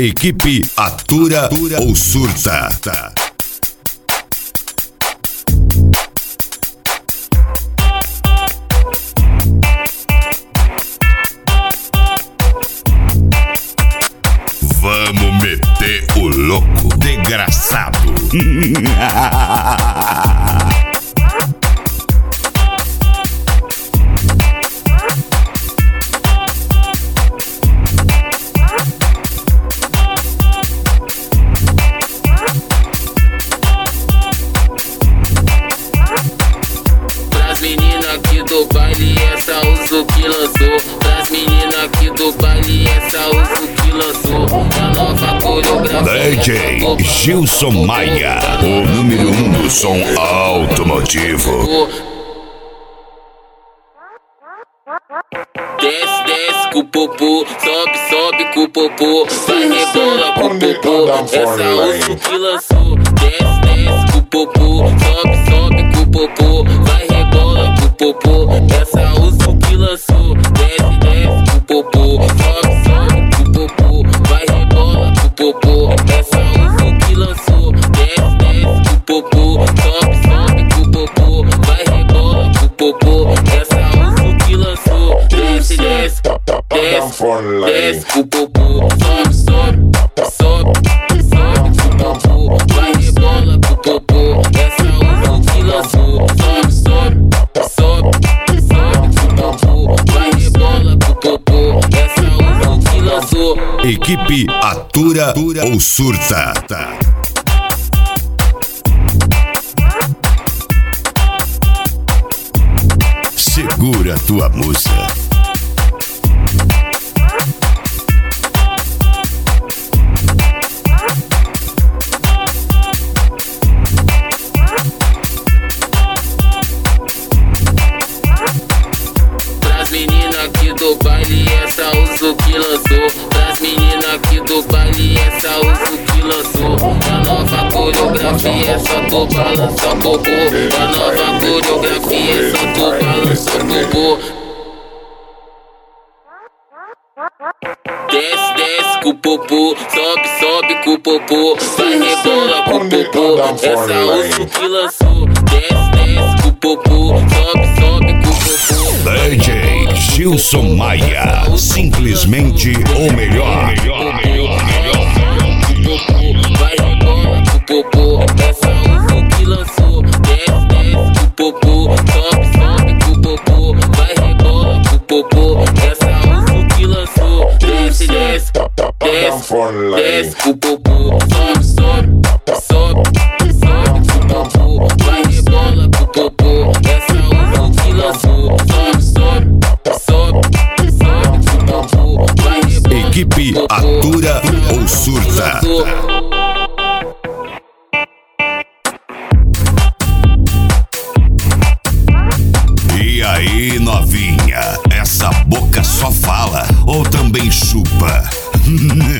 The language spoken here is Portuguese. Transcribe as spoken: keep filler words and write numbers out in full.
Equipe atura ou surta. Vamos meter o louco, desgraçado. Pras meninas aqui do baile, essa uso que lançou. Pras meninas aqui do baile, essa uso que lançou. A nova coreografia. D J Gilson Maia, o número um do som automotivo. Desce, desce com o popô, sobe, sobe com o popô, vai rebola com o popô, essa uso que lançou. Desce, desce com o popô, sobe, sobe com o popô, vai rebola com o popô, essa uso que lançou. Desce, desce com o popô, sobe, sobe com o popô, vai rebola com o popô, essa uso que lançou. Desce, desce com o popô, sobe, sobe com o popô, vai rebola com o popô, essa uso que lançou. Desce, desce, desce, desce com o popô, sobe, sobe, sobe, sobe com o popô, vai rebola com o popô, essa uso que lançou. Sobe, sobe, sobe, sobe com o popô, vai rebola com o popô, essa uso que lançou. Equipe atura ou surta. Segura tua musa. Pras meninas aqui do baile, essa uso que lançou. Pras meninas aqui do baile, essa uso que lançou. A nova coreografia, só tu balança o popô. A nova coreografia, só tu balança o popô. Desce, desce com o popô, sobe, sobe com o popô, vai rebola com o popô, essa uso que lançou. Desce, desce com o popô, sobe, sobe com o popô. D J Gilson Maia, simplesmente o melhor. Vai rebola com o popô, essa uso que lançou. Desce, desce com o popô, sobe, sobe com o popô, vai rebola com o popô, essa uso que lançou. Desce, desce, desce, desce com o popô, sobe, sobe, sobe, sobe com o popô, vai rebola com o popô, essa uso que lançou. Sobe, sobe, sobe, sobe com o popô, vai rebola. Equipe atura ou surta. E aí, novinha, essa boca só fala ou também chupa?